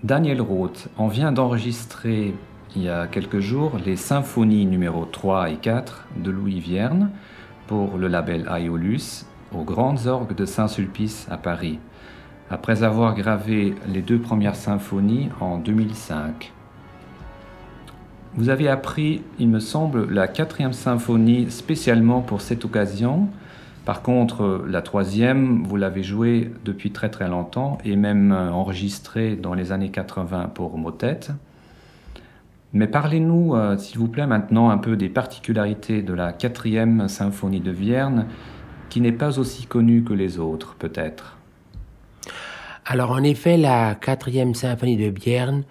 Daniel Roth, on vient d'enregistrer il y a quelques jours les symphonies numéro 3 et 4 de Louis Vierne pour le label Aeolus aux Grandes Orgues de Saint-Sulpice à Paris, après avoir gravé les 2 premières symphonies en 2005. Vous avez appris, il me semble, la 4e symphonie spécialement pour cette occasion. Par contre, la 3e, vous l'avez jouée depuis très très longtemps et même enregistrée dans les années 80 pour motet. Mais parlez-nous, s'il vous plaît, maintenant un peu des particularités de la 4e symphonie de Vierne, qui n'est pas aussi connue que les autres, peut-être. Alors, en effet, la 4e symphonie de Vierne,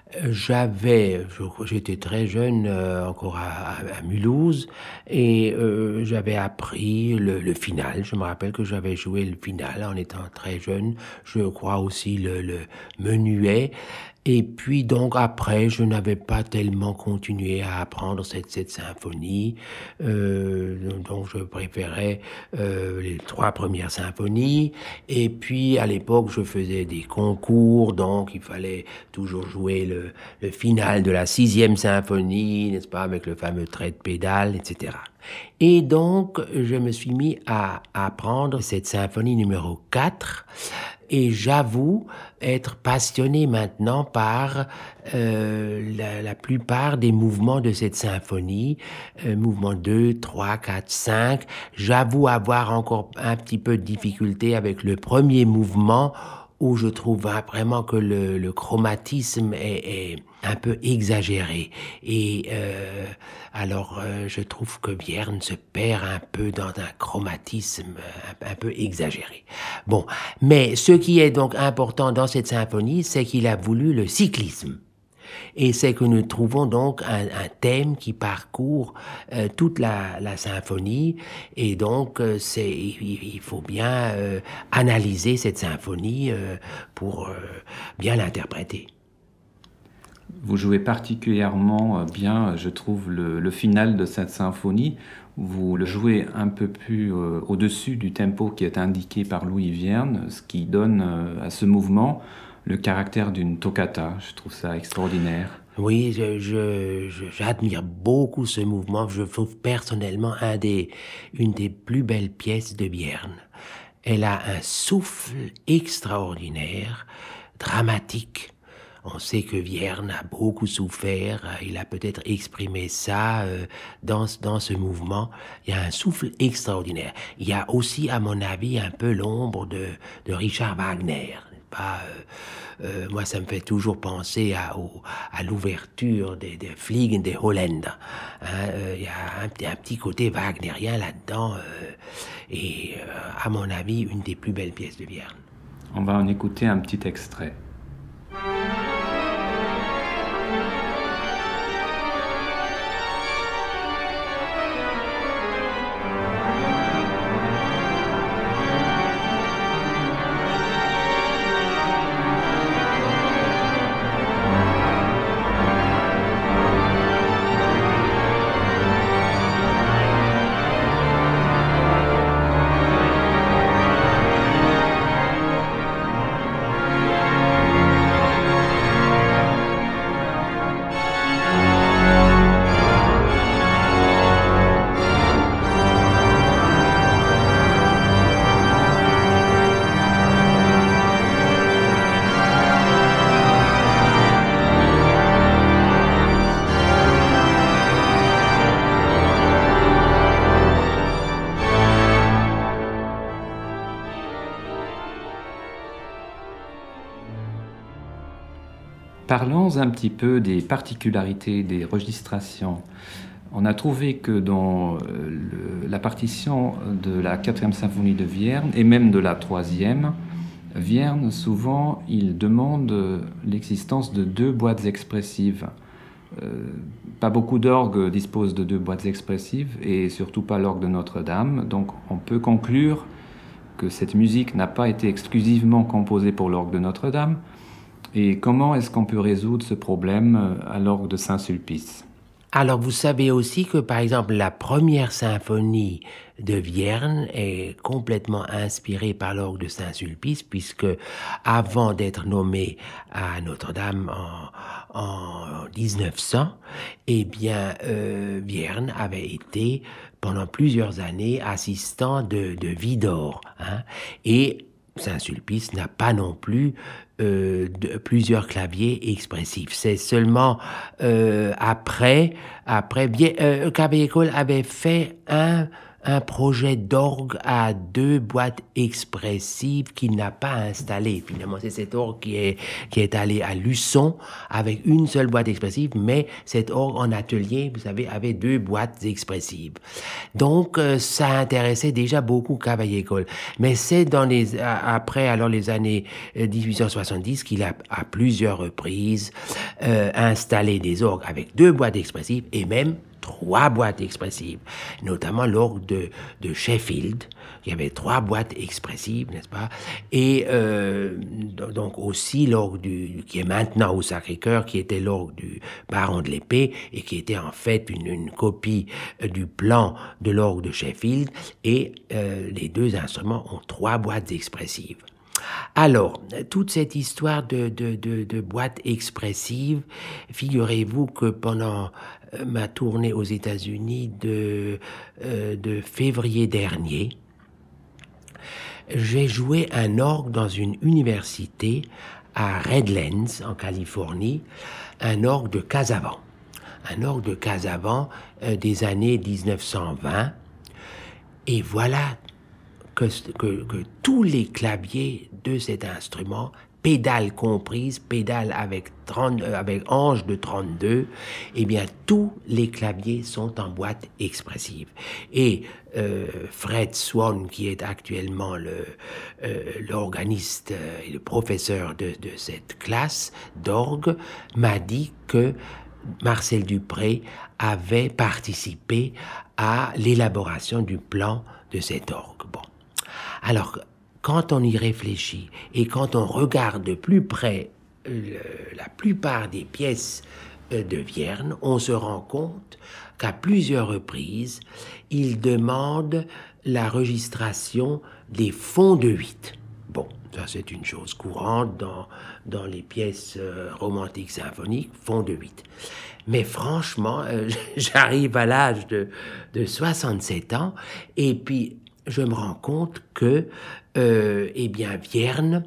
j'étais très jeune, encore à Mulhouse, et j'avais appris le final. Je me rappelle que j'avais joué le final en étant très jeune. Je crois aussi le menuet. Et puis donc après, je n'avais pas tellement continué à apprendre cette symphonie, donc je préférais les 3 premières symphonies. Et puis à l'époque, je faisais des concours, donc il fallait toujours jouer le final de la 6e symphonie, n'est-ce pas, avec le fameux trait de pédale, etc. Et donc, je me suis mis à apprendre cette symphonie numéro 4, et j'avoue être passionné maintenant par la plupart des mouvements de cette symphonie, mouvements 2, 3, 4, 5. J'avoue avoir encore un petit peu de difficulté avec le premier mouvement, où je trouve vraiment que le chromatisme est un peu exagéré. Et alors, je trouve que Vierne se perd un peu dans un chromatisme un peu exagéré. Bon, mais ce qui est donc important dans cette symphonie, c'est qu'il a voulu le cyclisme. Et c'est que nous trouvons donc un thème qui parcourt toute la symphonie, et donc il faut bien analyser cette symphonie pour bien l'interpréter. Vous jouez particulièrement bien, je trouve, le final de cette symphonie. Vous le jouez un peu plus au-dessus du tempo qui est indiqué par Louis Vierne, ce qui donne à ce mouvement le caractère d'une toccata. Je trouve ça extraordinaire. Oui, j'admire beaucoup ce mouvement. Je trouve personnellement une des plus belles pièces de Vierne. Elle a un souffle extraordinaire, dramatique. On sait que Vierne a beaucoup souffert, il a peut-être exprimé ça dans ce mouvement. Il y a un souffle extraordinaire. Il y a aussi, à mon avis, un peu l'ombre de Richard Wagner. Moi, ça me fait toujours penser à l'ouverture des Fliegen des Holländer. Il y a un petit côté wagnérien là-dedans, et à mon avis, une des plus belles pièces de Vierne. On va en écouter un petit extrait. Parlons un petit peu des particularités des registrations. On a trouvé que dans la partition de la 4e symphonie de Vierne, et même de la 3e, Vierne, souvent, il demande l'existence de 2 boîtes expressives. Pas beaucoup d'orgues disposent de 2 boîtes expressives, et surtout pas l'orgue de Notre-Dame. Donc on peut conclure que cette musique n'a pas été exclusivement composée pour l'orgue de Notre-Dame. Et comment est-ce qu'on peut résoudre ce problème à l'orgue de Saint-Sulpice ? Alors, vous savez aussi que, par exemple, la première symphonie de Vierne est complètement inspirée par l'orgue de Saint-Sulpice, puisque avant d'être nommé à Notre-Dame en 1900, eh bien, Vierne avait été pendant plusieurs années assistant de Widor, hein, et Saint-Sulpice n'a pas non plus plusieurs claviers expressifs. C'est seulement après Cavaillé-Coll avait fait un projet d'orgue à 2 boîtes expressives qu'il n'a pas installé. Finalement, c'est cet orgue qui est allé à Luçon avec une seule boîte expressive, mais cet orgue en atelier, vous savez, avait 2 boîtes expressives. Donc, ça intéressait déjà beaucoup Cavaillé-Coll. Mais c'est après alors les années 1870 qu'il a à plusieurs reprises installé des orgues avec 2 boîtes expressives et même 3 boîtes expressives, notamment l'orgue de Sheffield, qui avait 3 boîtes expressives, n'est-ce pas? Et donc aussi l'orgue qui est maintenant au Sacré-Cœur, qui était l'orgue du baron de l'Épée, et qui était en fait une copie du plan de l'orgue de Sheffield, et les 2 instruments ont 3 boîtes expressives. Alors, toute cette histoire de boîte expressive, figurez-vous que pendant ma tournée aux États-Unis de février dernier, j'ai joué un orgue dans une université à Redlands, en Californie, un orgue de Casavant. Un orgue de Casavant des années 1920. Et voilà que tous les claviers de cet instrument, pédales comprises, pédales avec ange de 32, eh bien, tous les claviers sont en boîte expressive. Et Fred Swan, qui est actuellement l'organiste et le professeur de cette classe d'orgue, m'a dit que Marcel Dupré avait participé à l'élaboration du plan de cet orgue. Bon. Alors, quand on y réfléchit et quand on regarde de plus près la plupart des pièces de Vierne, on se rend compte qu'à plusieurs reprises, il demande la registration des fonds de 8. Bon, ça c'est une chose courante dans les pièces romantiques symphoniques, fonds de 8. Mais franchement, j'arrive à l'âge de 67 ans et puis je me rends compte que eh bien Vierne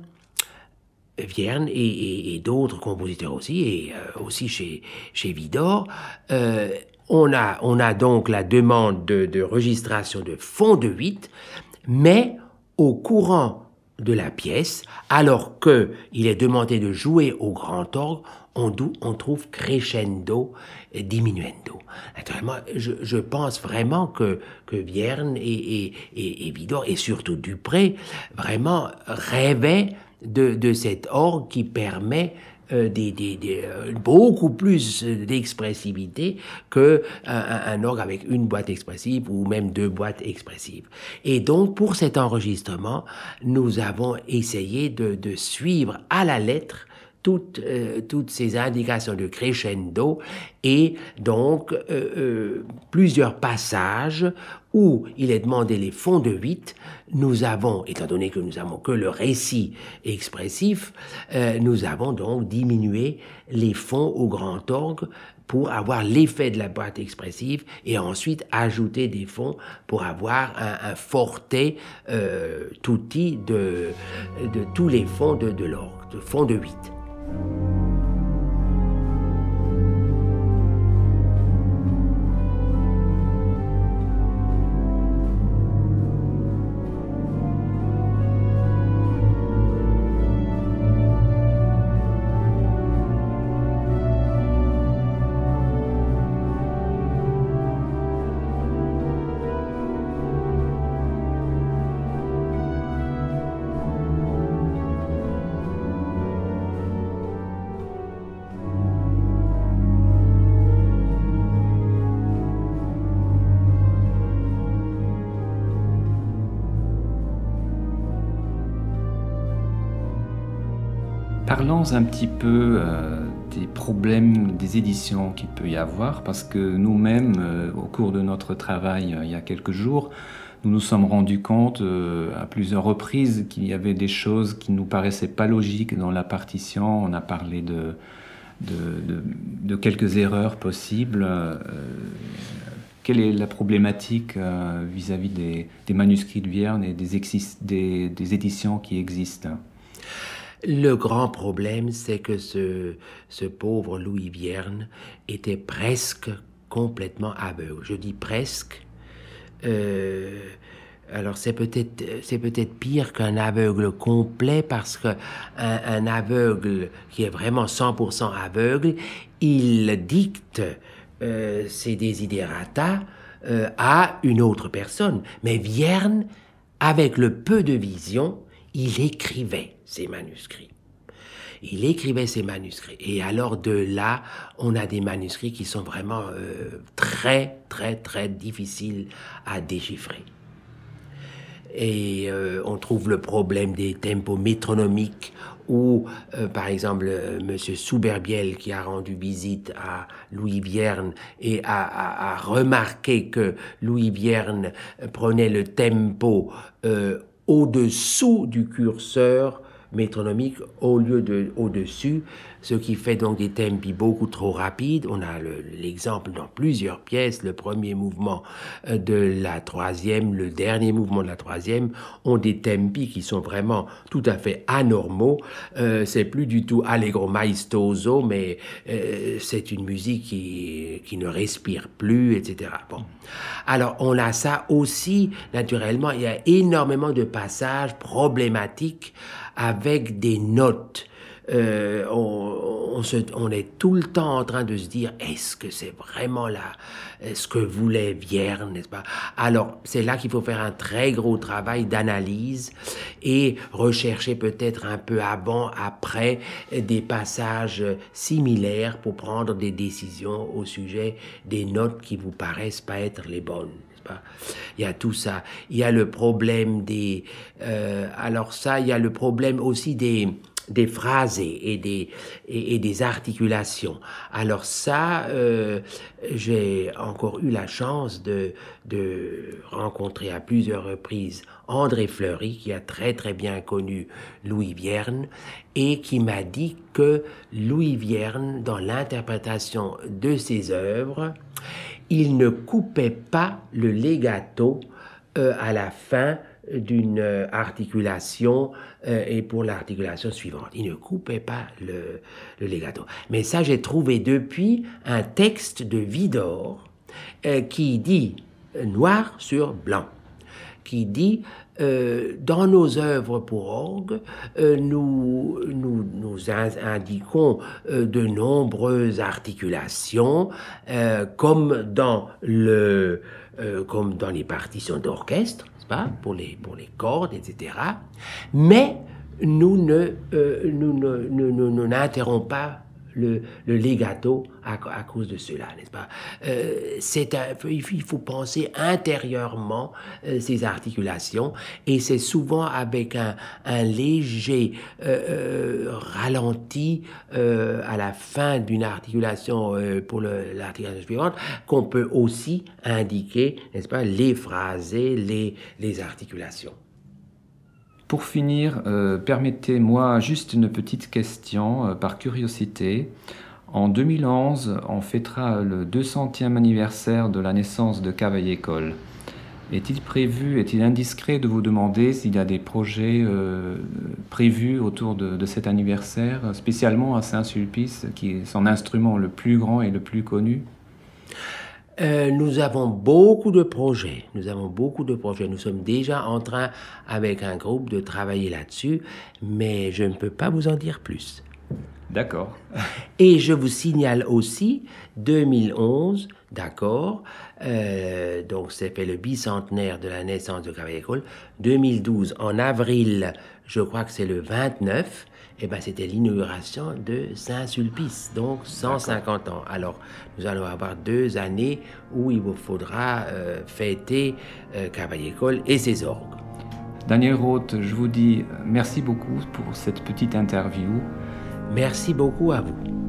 et d'autres compositeurs aussi, et aussi chez Widor, on a donc la demande de registration de fonds de 8, mais au courant de la pièce, alors qu'il est demandé de jouer au grand orgue, on trouve crescendo, diminuendo. Naturellement, je pense vraiment que Vierne et Widor, et surtout Dupré, vraiment rêvaient de cet orgue qui permet beaucoup plus d'expressivité qu'un orgue avec une boîte expressive ou même 2 boîtes expressives. Et donc, pour cet enregistrement, nous avons essayé de suivre à la lettre toutes ces indications de crescendo et donc plusieurs passages où il est demandé les fonds de 8, nous avons, étant donné que nous n'avons que le récit expressif, nous avons donc diminué les fonds au grand orgue pour avoir l'effet de la boîte expressive et ensuite ajouter des fonds pour avoir un forte tutti de tous les fonds de l'orgue, de fonds de 8. Parlons un petit peu des problèmes des éditions qu'il peut y avoir, parce que nous-mêmes, au cours de notre travail il y a quelques jours, nous nous sommes rendus compte à plusieurs reprises qu'il y avait des choses qui nous paraissaient pas logiques dans la partition. On a parlé de quelques erreurs possibles. Quelle est la problématique vis-à-vis des manuscrits de Vierne et des éditions qui existent? Le grand problème, c'est que ce pauvre Louis Vierne était presque complètement aveugle. Je dis presque. Alors c'est peut-être pire qu'un aveugle complet, parce que un aveugle qui est vraiment 100% aveugle, il dicte ses desiderata à une autre personne. Mais Vierne, avec le peu de vision, il écrivait ses manuscrits. Il écrivait ses manuscrits. Et alors de là, on a des manuscrits qui sont vraiment très, très, très difficiles à déchiffrer. Et on trouve le problème des tempos métronomiques où, par exemple, M. Souberbiel, qui a rendu visite à Louis Vierne et a remarqué que Louis Vierne prenait le tempo au-dessous du curseur métronomique au lieu de au-dessus, ce qui fait donc des tempi beaucoup trop rapides. On a l'exemple dans plusieurs pièces. Le premier mouvement de la troisième, le dernier mouvement de la troisième ont des tempi qui sont vraiment tout à fait anormaux. C'est plus du tout allegro maestoso, mais c'est une musique qui ne respire plus, etc. Bon. Alors on a ça aussi, naturellement, il y a énormément de passages problématiques avec des notes. On est tout le temps en train de se dire, est-ce que c'est vraiment là ce que voulait Vierne, n'est-ce pas? Alors, c'est là qu'il faut faire un très gros travail d'analyse et rechercher peut-être un peu avant, après, des passages similaires pour prendre des décisions au sujet des notes qui vous paraissent pas être les bonnes. Il y a tout ça. Il y a le problème il y a le problème aussi des phrasés et des articulations. Alors ça, j'ai encore eu la chance de rencontrer à plusieurs reprises André Fleury, qui a très très bien connu Louis Vierne, et qui m'a dit que Louis Vierne, dans l'interprétation de ses œuvres, il ne coupait pas le legato à la fin d'une articulation et pour l'articulation suivante. Il ne coupait pas le legato. Mais ça, j'ai trouvé depuis un texte de Widor qui dit, noir sur blanc, qui dit dans nos œuvres pour orgue, nous indiquons de nombreuses articulations comme dans les partitions d'orchestre, n'est-ce pas, pour les cordes, etc. Mais nous n'interrompons pas le legato à cause de cela, n'est-ce pas? Il faut penser intérieurement ces articulations, et c'est souvent avec un léger ralenti à la fin d'une articulation pour l'articulation suivante qu'on peut aussi indiquer, n'est-ce pas, les phrasés, les articulations. Pour finir, permettez-moi juste une petite question par curiosité. En 2011, on fêtera le 200e anniversaire de la naissance de Cavaillé-Coll. Est-il indiscret de vous demander s'il y a des projets prévus autour de cet anniversaire, spécialement à Saint-Sulpice, qui est son instrument le plus grand et le plus connu? Nous avons beaucoup de projets. Nous sommes déjà en train, avec un groupe, de travailler là-dessus, mais je ne peux pas vous en dire plus. D'accord. Et je vous signale aussi, 2011, d'accord, donc c'est fait le bicentenaire de la naissance de Cavaillé-Coll. 2012, en avril, je crois que c'est le 29, c'était l'inauguration de Saint-Sulpice, donc 150 ans. Alors, nous allons avoir 2 années où il vous faudra fêter Cavaillé-Coll et ses orgues. Daniel Roth, je vous dis merci beaucoup pour cette petite interview. Merci beaucoup à vous.